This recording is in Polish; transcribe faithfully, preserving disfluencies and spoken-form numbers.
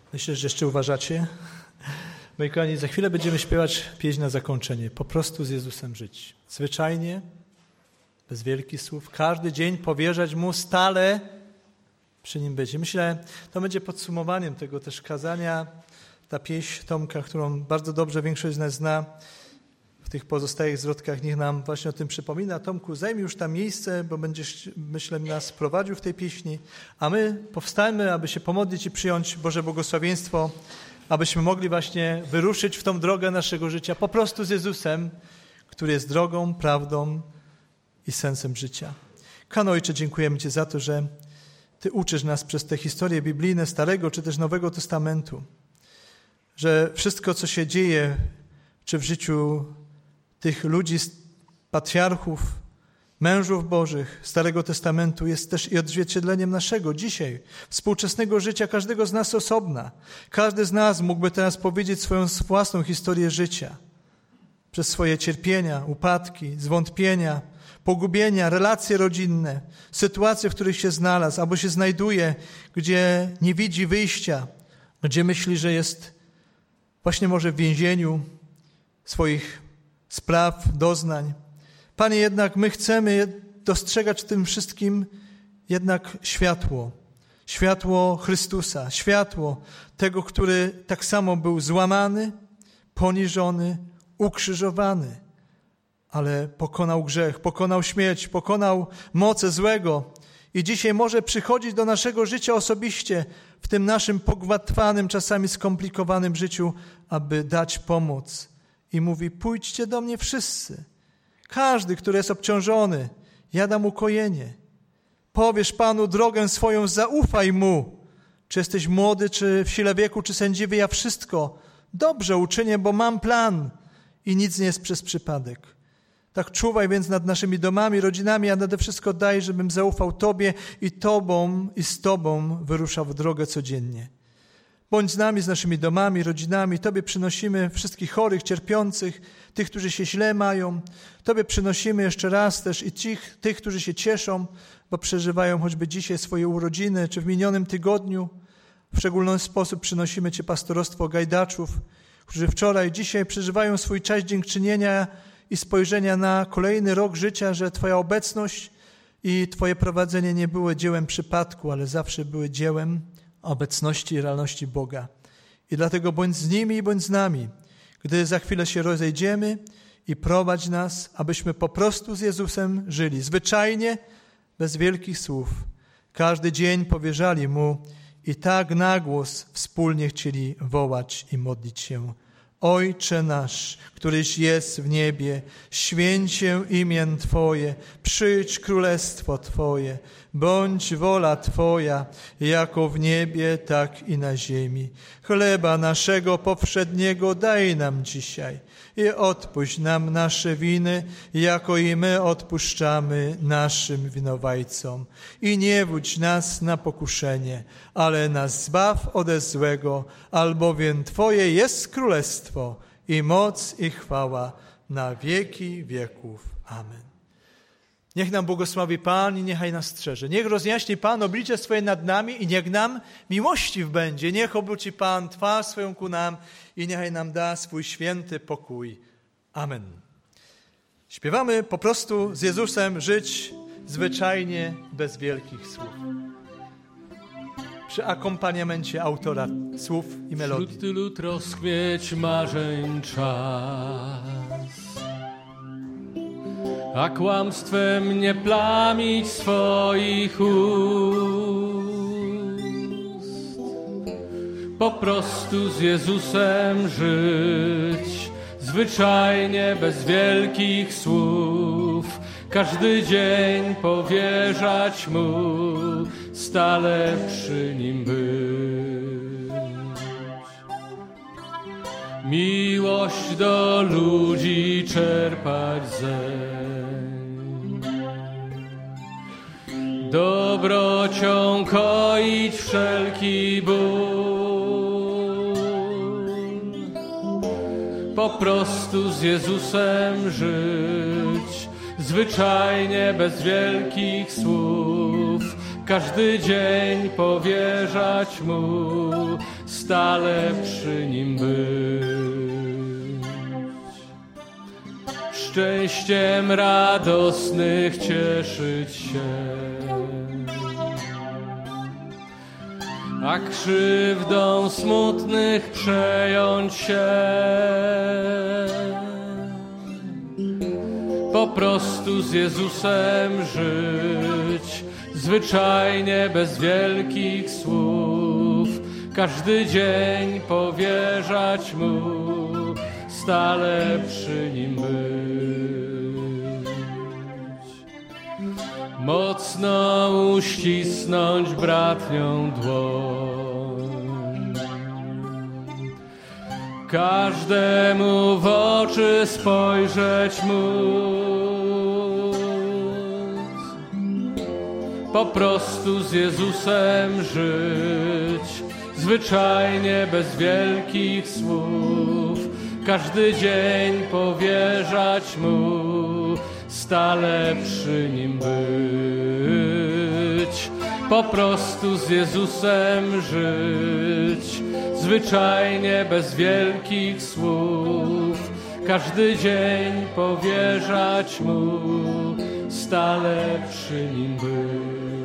Myślę, że jeszcze uważacie. Moi kochani, za chwilę będziemy śpiewać pieśń na zakończenie. Po prostu z Jezusem żyć. Zwyczajnie, bez wielkich słów. Każdy dzień powierzać Mu, stale przy Nim być. Myślę, to będzie podsumowaniem tego też kazania. Ta pieśń Tomka, którą bardzo dobrze większość z nas zna, w tych pozostałych zwrotkach niech nam właśnie o tym przypomina. Tomku, zajmij już tam miejsce, bo będziesz, myślę, nas prowadził w tej pieśni, a my powstajmy, aby się pomodlić i przyjąć Boże błogosławieństwo, abyśmy mogli właśnie wyruszyć w tą drogę naszego życia po prostu z Jezusem, który jest drogą, prawdą i sensem życia. Kochany Ojcze, dziękujemy Ci za to, że Ty uczysz nas przez te historie biblijne Starego czy też Nowego Testamentu, że wszystko, co się dzieje, czy w życiu tych ludzi, patriarchów, mężów Bożych Starego Testamentu jest też i odzwierciedleniem naszego dzisiaj, współczesnego życia każdego z nas osobna. Każdy z nas mógłby teraz powiedzieć swoją własną historię życia. Przez swoje cierpienia, upadki, zwątpienia, pogubienia, relacje rodzinne, sytuacje, w których się znalazł albo się znajduje, gdzie nie widzi wyjścia, gdzie myśli, że jest właśnie może w więzieniu swoich spraw, doznań. Panie, jednak my chcemy dostrzegać w tym wszystkim jednak światło. Światło Chrystusa, światło tego, który tak samo był złamany, poniżony, ukrzyżowany, ale pokonał grzech, pokonał śmierć, pokonał moce złego i dzisiaj może przychodzić do naszego życia osobiście w tym naszym pogmatwanym, czasami skomplikowanym życiu, aby dać pomoc. I mówi, pójdźcie do mnie wszyscy. Każdy, który jest obciążony, ja dam ukojenie. Powiesz Panu drogę swoją, zaufaj Mu. Czy jesteś młody, czy w sile wieku, czy sędziwy, ja wszystko dobrze uczynię, bo mam plan i nic nie jest przez przypadek. Tak czuwaj więc nad naszymi domami, rodzinami, a nade wszystko daj, żebym zaufał Tobie i Tobą i z Tobą wyruszał w drogę codziennie. Bądź z nami, z naszymi domami, rodzinami. Tobie przynosimy wszystkich chorych, cierpiących, tych, którzy się źle mają. Tobie przynosimy jeszcze raz też i tych, tych, którzy się cieszą, bo przeżywają choćby dzisiaj swoje urodziny, czy w minionym tygodniu. W szczególny sposób przynosimy Ci pastorostwo gajdaczów, którzy wczoraj, dzisiaj przeżywają swój czas dziękczynienia i spojrzenia na kolejny rok życia, że Twoja obecność i Twoje prowadzenie nie były dziełem przypadku, ale zawsze były dziełem obecności i realności Boga. I dlatego bądź z nimi i bądź z nami, gdy za chwilę się rozejdziemy i prowadź nas, abyśmy po prostu z Jezusem żyli, zwyczajnie, bez wielkich słów. Każdy dzień powierzali Mu i tak na głos wspólnie chcieli wołać i modlić się. Ojcze nasz, któryś jest w niebie, święć się imię Twoje, przyjdź królestwo Twoje, bądź wola Twoja, jako w niebie, tak i na ziemi. Chleba naszego powszedniego daj nam dzisiaj i odpuść nam nasze winy, jako i my odpuszczamy naszym winowajcom. I nie wódź nas na pokuszenie, ale nas zbaw ode złego, albowiem Twoje jest królestwo i moc i chwała na wieki wieków. Amen. Niech nam błogosławi Pan i niechaj nas strzeże. Niech rozjaśni Pan oblicze swoje nad nami i niech nam miłościw będzie. Niech obróci Pan twarz swoją ku nam i niechaj nam da swój święty pokój. Amen. Śpiewamy po prostu z Jezusem żyć zwyczajnie, bez wielkich słów. Przy akompaniamencie autora słów i melodii. Wśród tylu trosk mieć marzeń czas, a kłamstwem nie plamić swoich ust. Po prostu z Jezusem żyć, zwyczajnie, bez wielkich słów. Każdy dzień powierzać Mu, stale przy Nim być. Miłość do ludzi czerpać zeń, dobrocią koić wszelki ból. Po prostu z Jezusem żyć, zwyczajnie, bez wielkich słów. Każdy dzień powierzać Mu, stale przy Nim być. Szczęściem radosnych cieszyć się, a krzywdą smutnych przejąć się. Po prostu z Jezusem żyć, zwyczajnie bez wielkich słów, każdy dzień powierzać Mu, stale przy Nim być. Mocno uścisnąć bratnią dłoń, każdemu w oczy spojrzeć móc, po prostu z Jezusem żyć, zwyczajnie bez wielkich słów, każdy dzień powierzać Mu, stale przy Nim być. Po prostu z Jezusem żyć, zwyczajnie bez wielkich słów, każdy dzień powierzać Mu, stale przy Nim być.